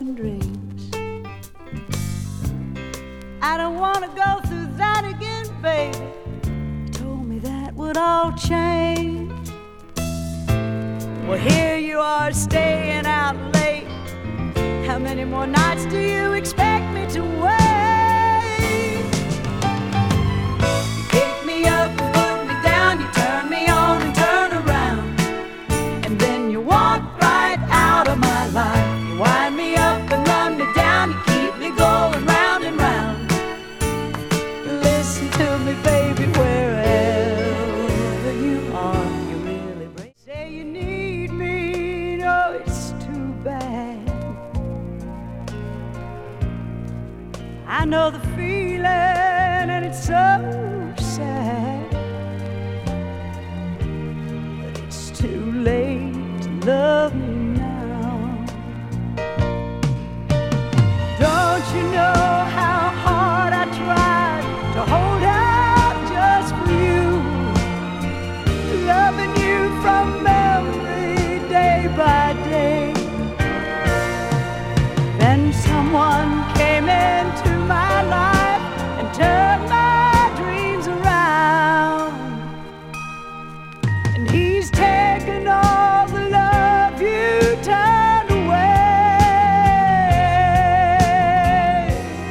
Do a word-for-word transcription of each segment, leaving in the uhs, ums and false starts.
broken dreams. I don't want to go through that again, baby. You told me that would all change. Well, here you are staying out late. How many more nights do you expect me to wait? You pick me up and put me down. You turn me on and turn around. And then you walk right out of my life. You wind me up and run me down. You keep me going round and round. Listen to me, baby, wherever you are. You really break. Say you need me. No, it's too bad. I know the feeling, and it's so sad. But it's too late to love me now. Don't you know how hard I tried to hold out just for you, loving you from memory day by day. Then someone came into my life and turned my dreams around. And he's taken all the love you turned away.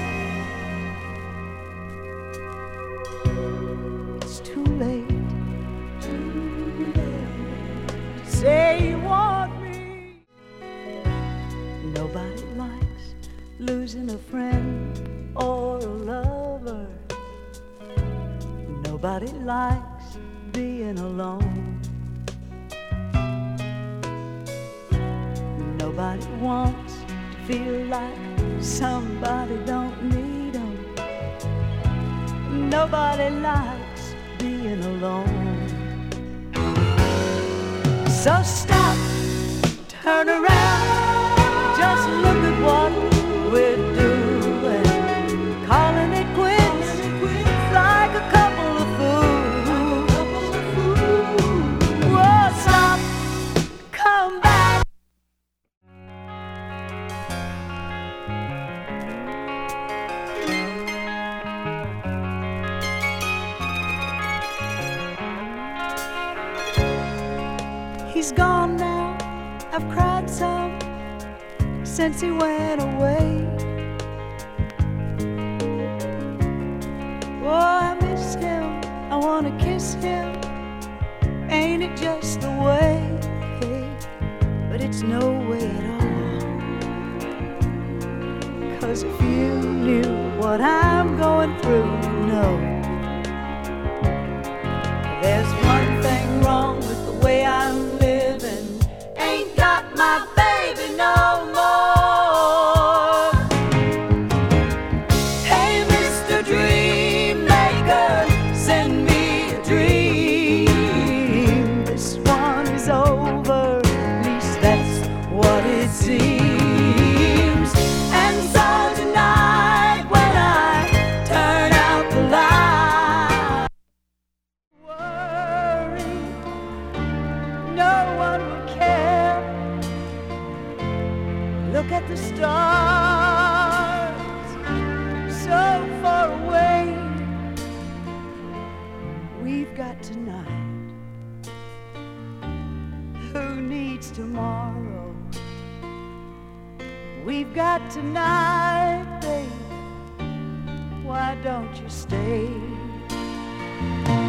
It's too late to say you want me. Nobody likes losing a friend or a lover. Nobody likes being alone. Nobody wants to feel like somebody don't need them. Nobody likes being alone. So stop, turn around, just look at what we're doing. Calling it quits, like a couple of fools. Whoa, stop, come back. He's gone now, I've cried some since he went away. Oh, I miss him, I wanna kiss him. Ain't it just the way? But it's no way at all. 'Cause if you knew what I'm going through, you know there's one thing wrong with the way I'm living. Ain't got my baby no more. Seems. And so tonight when I turn out the light, worry, no one will care. Look at the stars, so far away. We've got tonight. Who needs tomorrow? We've got tonight, babe. Why don't you stay?